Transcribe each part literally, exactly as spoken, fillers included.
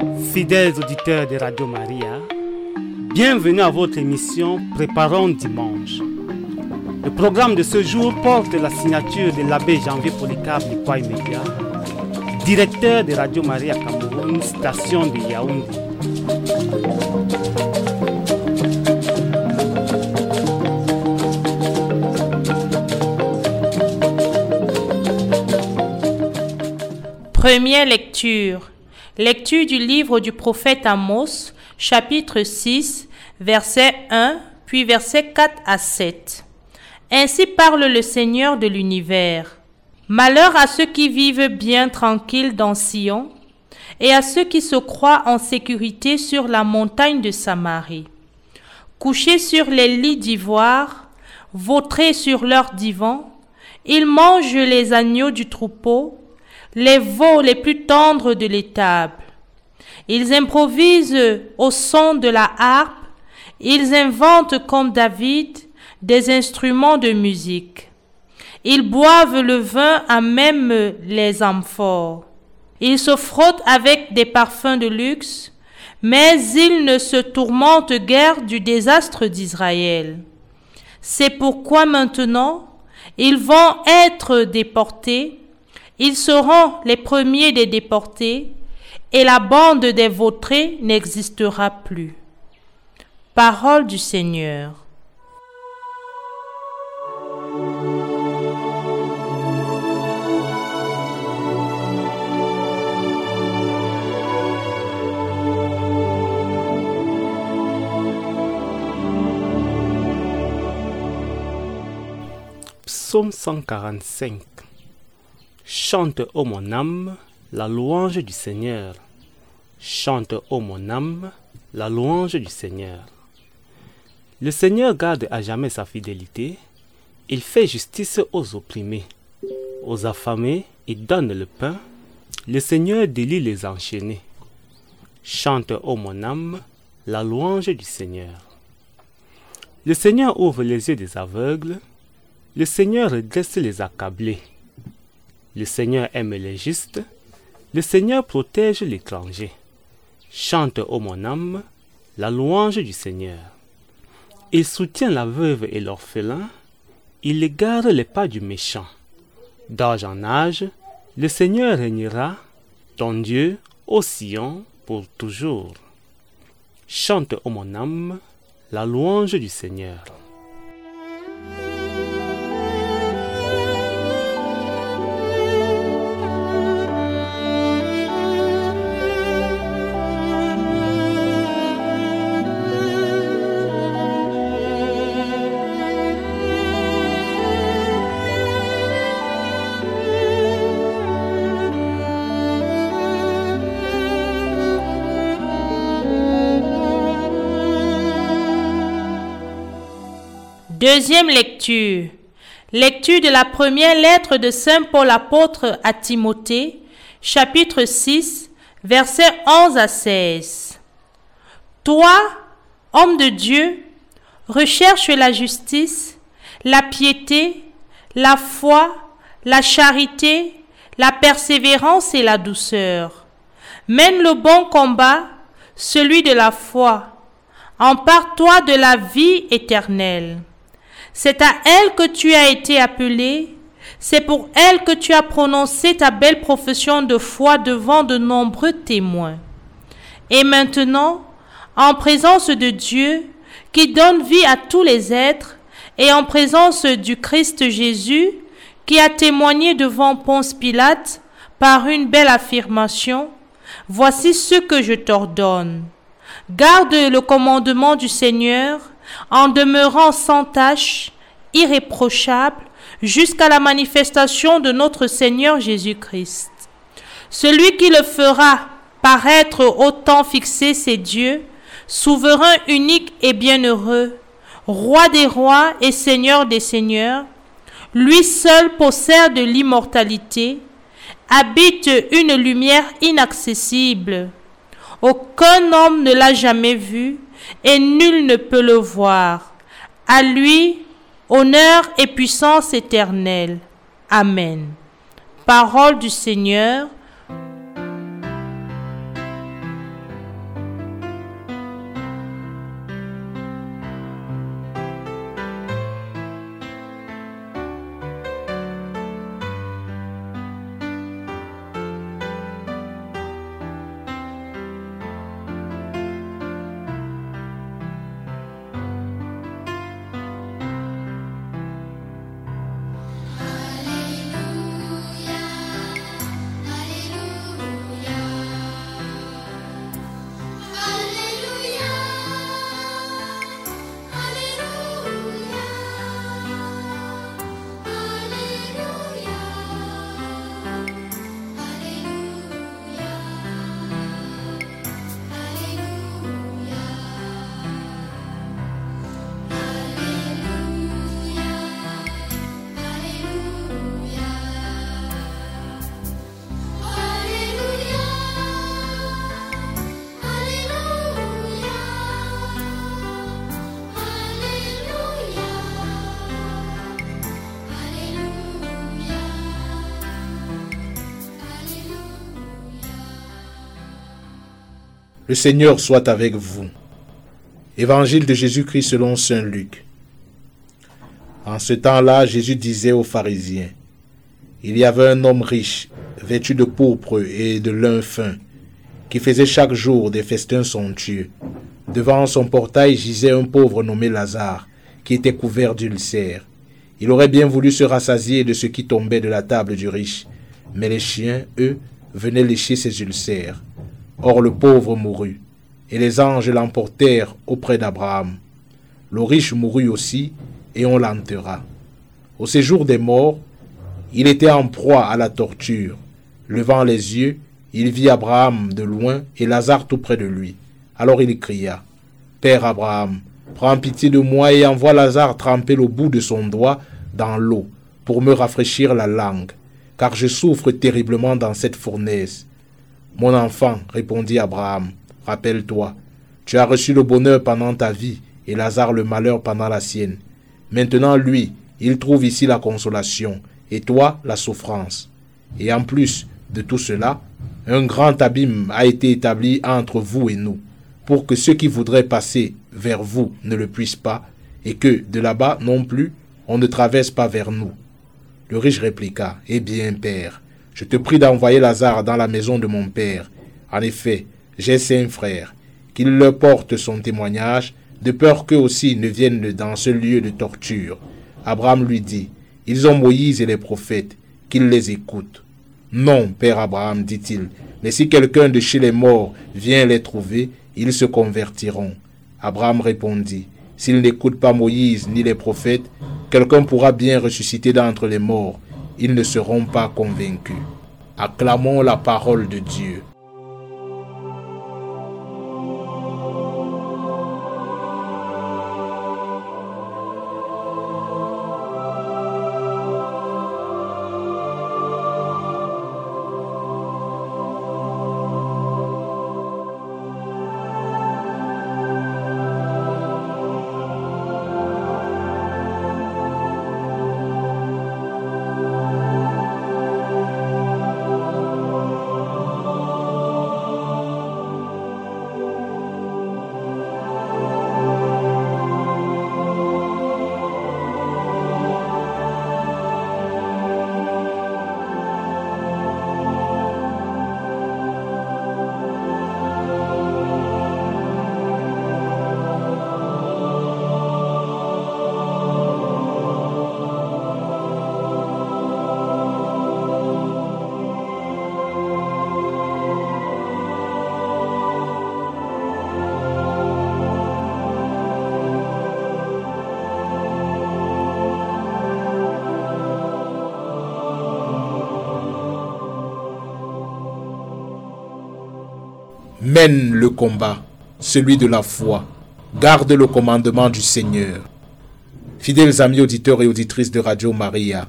Fidèles auditeurs de Radio Maria, bienvenue à votre émission Préparons Dimanche. Le programme de ce jour porte la signature de l'abbé Janvier Polycarpe Likwa-Imedia, directeur de Radio Maria Cameroun, station de Yaoundé. Première lecture. Lecture du livre du prophète Amos, chapitre six, verset un, puis versets quatre à sept. Ainsi parle le Seigneur de l'univers. Malheur à ceux qui vivent bien tranquilles dans Sion, et à ceux qui se croient en sécurité sur la montagne de Samarie. Couchés sur les lits d'ivoire, vautrés sur leurs divans, ils mangent les agneaux du troupeau, les veaux les plus tendres de l'étable. Ils improvisent au son de la harpe, ils inventent comme David des instruments de musique. Ils boivent le vin à même les amphores. Ils se frottent avec des parfums de luxe, mais ils ne se tourmentent guère du désastre d'Israël. C'est pourquoi maintenant, ils vont être déportés. Ils seront les premiers des déportés, et la bande des vautrés n'existera plus. Parole du Seigneur. Psaume cent quarante-cinq. Chante, ô mon âme, la louange du Seigneur. Chante, ô mon âme, la louange du Seigneur. Le Seigneur garde à jamais sa fidélité. Il fait justice aux opprimés. Aux affamés, il donne le pain. Le Seigneur délie les enchaînés. Chante, ô mon âme, la louange du Seigneur. Le Seigneur ouvre les yeux des aveugles. Le Seigneur redresse les accablés. Le Seigneur aime les justes, le Seigneur protège l'étranger. Chante, ô mon âme, la louange du Seigneur. Il soutient la veuve et l'orphelin, il égare les pas du méchant. D'âge en âge, le Seigneur régnera, ton Dieu, ô Sion, pour toujours. Chante, ô mon âme, la louange du Seigneur. Deuxième lecture. Lecture de la première lettre de Saint Paul apôtre à Timothée, chapitre six, versets onze à seize. Toi, homme de Dieu, recherche la justice, la piété, la foi, la charité, la persévérance et la douceur. Mène le bon combat, celui de la foi. Empare-toi de la vie éternelle. C'est à elle que tu as été appelé, c'est pour elle que tu as prononcé ta belle profession de foi devant de nombreux témoins. Et maintenant, en présence de Dieu, qui donne vie à tous les êtres, et en présence du Christ Jésus, qui a témoigné devant Ponce Pilate par une belle affirmation, voici ce que je t'ordonne. Garde le commandement du Seigneur, en demeurant sans tache, irréprochable, jusqu'à la manifestation de notre Seigneur Jésus-Christ. Celui qui le fera paraître au temps fixé, c'est Dieu, souverain unique et bienheureux, roi des rois et seigneur des seigneurs. Lui seul possède l'immortalité, habite une lumière inaccessible. Aucun homme ne l'a jamais vu, et nul ne peut le voir. À lui, honneur et puissance éternelle. Amen. Parole du Seigneur. Le Seigneur soit avec vous. Évangile de Jésus-Christ selon saint Luc. En ce temps-là, Jésus disait aux pharisiens, « Il y avait un homme riche, vêtu de pourpre et de lin fin, qui faisait chaque jour des festins somptueux. Devant son portail gisait un pauvre nommé Lazare, qui était couvert d'ulcères. Il aurait bien voulu se rassasier de ce qui tombait de la table du riche, mais les chiens, eux, venaient lécher ses ulcères. Or le pauvre mourut, et les anges l'emportèrent auprès d'Abraham. Le riche mourut aussi, et on l'enterra. Au séjour des morts, il était en proie à la torture. Levant les yeux, il vit Abraham de loin et Lazare tout près de lui. Alors il cria, « Père Abraham, prends pitié de moi et envoie Lazare tremper le bout de son doigt dans l'eau pour me rafraîchir la langue, car je souffre terriblement dans cette fournaise. » « Mon enfant, répondit Abraham, rappelle-toi, tu as reçu le bonheur pendant ta vie et Lazare le malheur pendant la sienne. Maintenant, lui, il trouve ici la consolation et toi, la souffrance. Et en plus de tout cela, un grand abîme a été établi entre vous et nous, pour que ceux qui voudraient passer vers vous ne le puissent pas, et que, de là-bas non plus, on ne traverse pas vers nous. » Le riche répliqua, « Eh bien, Père, je te prie d'envoyer Lazare dans la maison de mon père. En effet, j'ai cinq frères, qu'il leur porte son témoignage, de peur qu'eux aussi ne viennent dans ce lieu de torture. » Abraham lui dit, « Ils ont Moïse et les prophètes, qu'ils les écoutent. » « Non, Père Abraham, dit-il, mais si quelqu'un de chez les morts vient les trouver, ils se convertiront. » Abraham répondit, « S'ils n'écoutent pas Moïse ni les prophètes, quelqu'un pourra bien ressusciter d'entre les morts. Ils ne seront pas convaincus. » Acclamons la parole de Dieu. Mène le combat, celui de la foi. Garde le commandement du Seigneur. Fidèles amis auditeurs et auditrices de Radio Maria,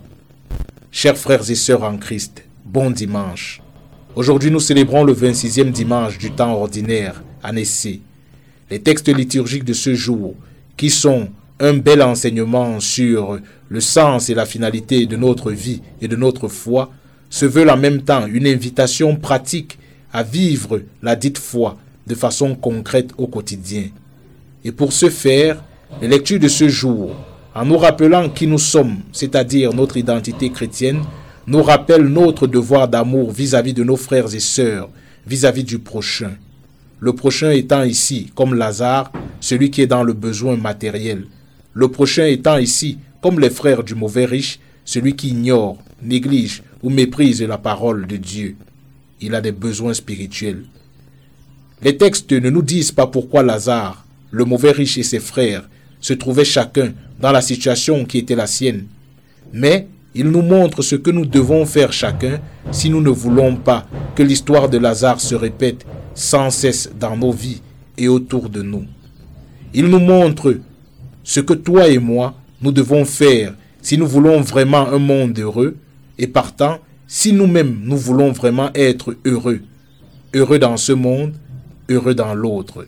chers frères et sœurs en Christ, bon dimanche. Aujourd'hui, nous célébrons le vingt-sixième dimanche du temps ordinaire, année. Les textes liturgiques de ce jour, qui sont un bel enseignement sur le sens et la finalité de notre vie et de notre foi, se veulent en même temps une invitation pratique à vivre la dite foi de façon concrète au quotidien. Et pour ce faire, les lectures de ce jour, en nous rappelant qui nous sommes, c'est-à-dire notre identité chrétienne, nous rappellent notre devoir d'amour vis-à-vis de nos frères et sœurs, vis-à-vis du prochain. Le prochain étant ici, comme Lazare, celui qui est dans le besoin matériel. Le prochain étant ici, comme les frères du mauvais riche, celui qui ignore, néglige ou méprise la parole de Dieu. Il a des besoins spirituels. Les textes ne nous disent pas pourquoi Lazare, le mauvais riche et ses frères, se trouvaient chacun dans la situation qui était la sienne. Mais ils nous montrent ce que nous devons faire chacun si nous ne voulons pas que l'histoire de Lazare se répète sans cesse dans nos vies et autour de nous. Ils nous montrent ce que toi et moi, nous devons faire si nous voulons vraiment un monde heureux et partant, si nous-mêmes nous voulons vraiment être heureux, heureux dans ce monde, heureux dans l'autre.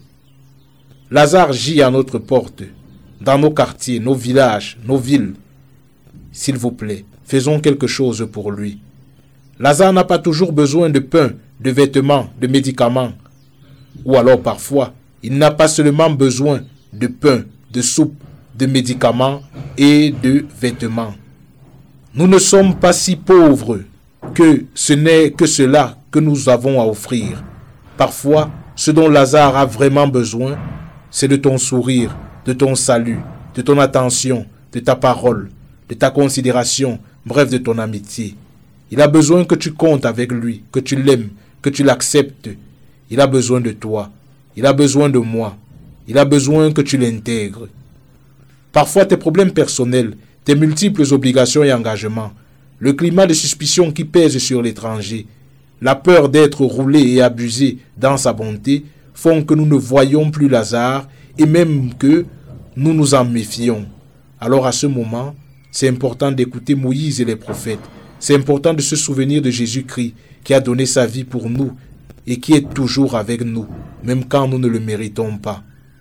Lazare gît à notre porte, dans nos quartiers, nos villages, nos villes. S'il vous plaît, faisons quelque chose pour lui. Lazare n'a pas toujours besoin de pain, de vêtements, de médicaments. Ou alors parfois, il n'a pas seulement besoin de pain, de soupe, de médicaments et de vêtements. Nous ne sommes pas si pauvres que ce n'est que cela que nous avons à offrir. Parfois, ce dont Lazare a vraiment besoin, c'est de ton sourire, de ton salut, de ton attention, de ta parole, de ta considération, bref, de ton amitié. Il a besoin que tu comptes avec lui, que tu l'aimes, que tu l'acceptes. Il a besoin de toi. Il a besoin de moi. Il a besoin que tu l'intègres. Parfois, tes problèmes personnels, tes multiples obligations et engagements, le climat de suspicion qui pèse sur l'étranger, la peur d'être roulé et abusé dans sa bonté font que nous ne voyons plus Lazare et même que nous nous en méfions. Alors à ce moment, c'est important d'écouter Moïse et les prophètes. C'est important de se souvenir de Jésus-Christ qui a donné sa vie pour nous et qui est toujours avec nous, même quand nous ne le méritons pas.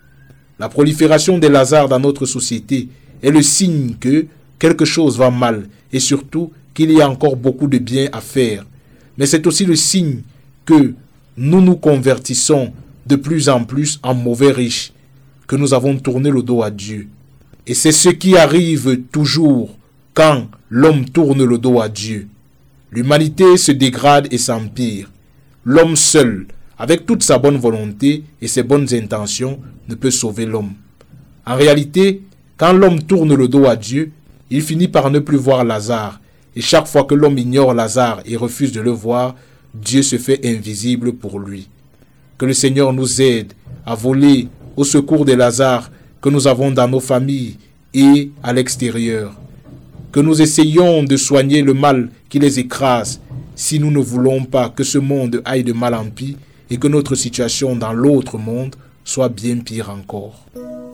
La prolifération des Lazares dans notre société est le signe que quelque chose va mal et surtout qu'il y a encore beaucoup de bien à faire. Mais c'est aussi le signe que nous nous convertissons de plus en plus en mauvais riches, que nous avons tourné le dos à Dieu. Et c'est ce qui arrive toujours quand l'homme tourne le dos à Dieu. L'humanité se dégrade et s'empire. L'homme seul, avec toute sa bonne volonté et ses bonnes intentions, ne peut sauver l'homme. En réalité, quand l'homme tourne le dos à Dieu, il finit par ne plus voir Lazare. Et chaque fois que l'homme ignore Lazare et refuse de le voir, Dieu se fait invisible pour lui. Que le Seigneur nous aide à voler au secours de Lazare que nous avons dans nos familles et à l'extérieur. Que nous essayions de soigner le mal qui les écrase si nous ne voulons pas que ce monde aille de mal en pis et que notre situation dans l'autre monde soit bien pire encore.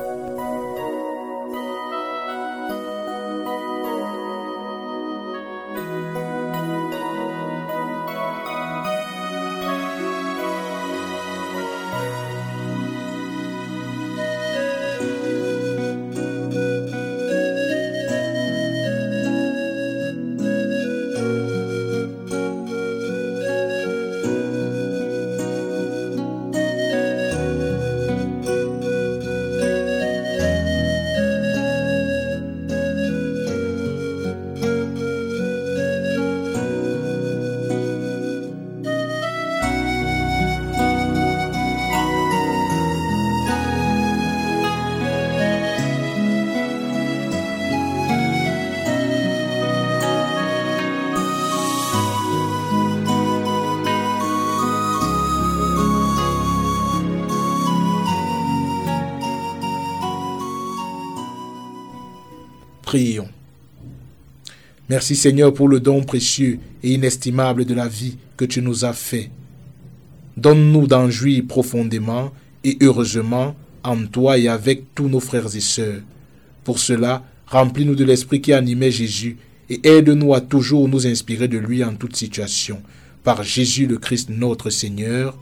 Prions. Merci Seigneur pour le don précieux et inestimable de la vie que tu nous as fait. Donne-nous d'en jouir profondément et heureusement en toi et avec tous nos frères et sœurs. Pour cela, remplis-nous de l'esprit qui animait Jésus et aide-nous à toujours nous inspirer de lui en toute situation. Par Jésus le Christ notre Seigneur.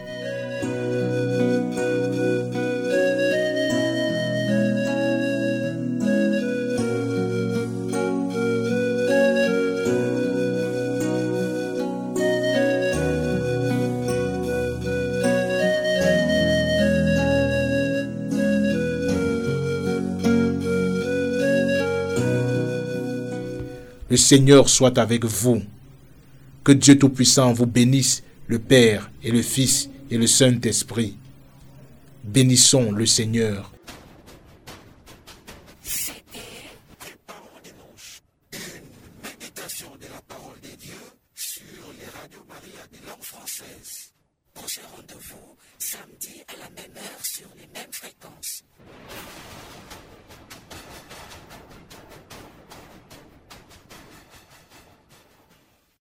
Le Seigneur soit avec vous. Que Dieu Tout-Puissant vous bénisse, le Père et le Fils et le Saint-Esprit. Bénissons le Seigneur. C'était des paroles de l'ange. Une méditation de la parole de Dieu sur les radios Maria de langue française. Prochain rendez-vous samedi à la même heure sur les mêmes fréquences.